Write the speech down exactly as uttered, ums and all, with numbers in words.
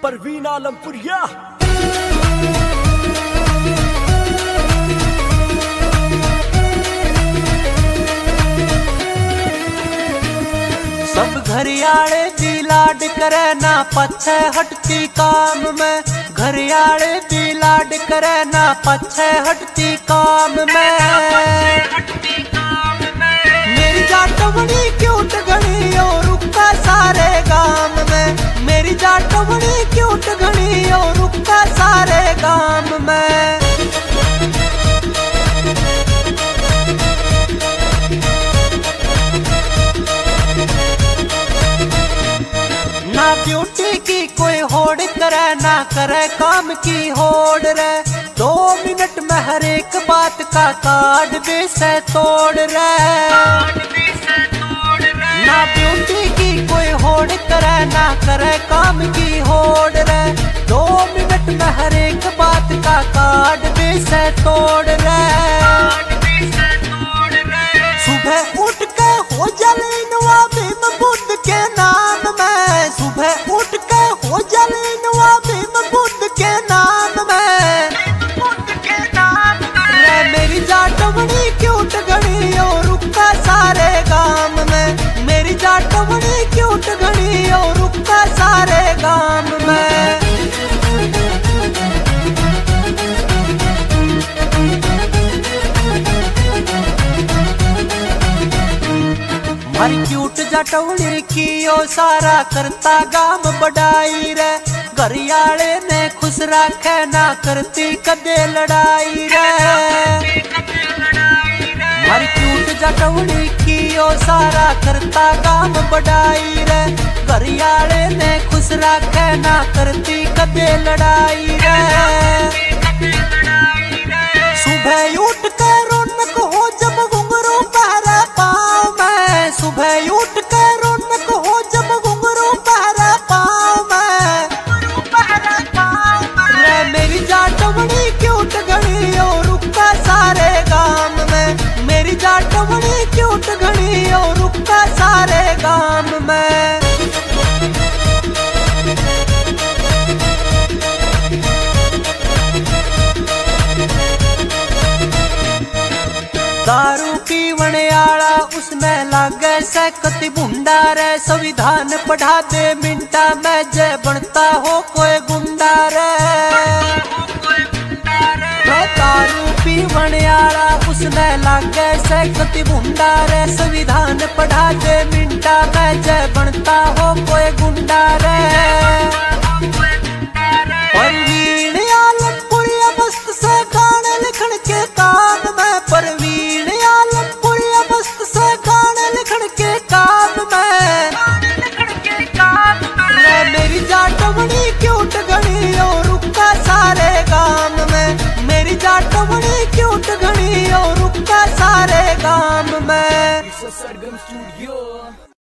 परवीन आलमपुरिया। सब घरियाले दी लाड करे ना पछे हटती काम में, घरियाले दी लाड करे ना पछे हटती काम में। मेरी जाट बड़ी क्यूट घनी और रुका सारे गाम में, मेरी जाट बड़ी क्यूट घनी और रुका सारे गाम में। ना ब्यूटी की कोई होड़ करे ना करे काम की होड़ रे, दो मिनट में हर एक बात का कार्ड भी से तोड़ रे। ना ब्यूटी की कोई होड़ करे ना करे काम की होड़ रे, दो मिनट में हर एक बात का कार्ड भी से तोड़ रे। सुबह उठ के हो जलीनवा भीम बुद्ध के नाम में, सुबह उठ के हो जलीनवा भीम बुद्ध के नाम में। रे मेरी जाट बड़ी क्यूट घड़ी और रुका सारे गाम में, मेरी जाट बड़ी क्यूट घड़ी और रुका सारे गाम में। हरी क्यूट जटौली की ओ सारा करता गाम बढ़ाई रे, घरियाले ने खुश रखे ना करती कदे लड़ाई रे। हरी क्यूट जटौली की ओ सारा करता गाम बढ़ाई रे, घरियाले ने खुश रखे ना करती कदे लड़ाई रे। सुबह उठ के रौनक हो जब घुंघरू पहरे पाँव में, सुबह उठ के रौनक हो जब घुंघरू पहरे पाँव में। रे मेरी जाट बड़ी क्यूट घड़ी और रुका सारे गाम में, मेरी जाट बड़ी क्यूट घड़ी और रुका सारे गाम में। दारू पीवण आला उसने लागे से कति भुंडा रे, संविधान पढ़ा दे मिनटा में जय बनता हो कोई गुंडा रे। दारू पीवण आला उसने लागे से कति भुंडा रे, संविधान पढ़ा दे मिनटा में जय बनता हो कोई गुंडा रे। परवीन आलमपुरिया मस्त से गाने लिखण के काम में, परवीन आलमपुरिया मस्त से गाने लिखण के काम में। रे मेरी जाट बड़ी क्यूट घड़ी और रुका सारे गाम में, मेरी जाट बड़ी क्यूट घड़ी और रुका सारे गाम में। सरगम स्टूडियो।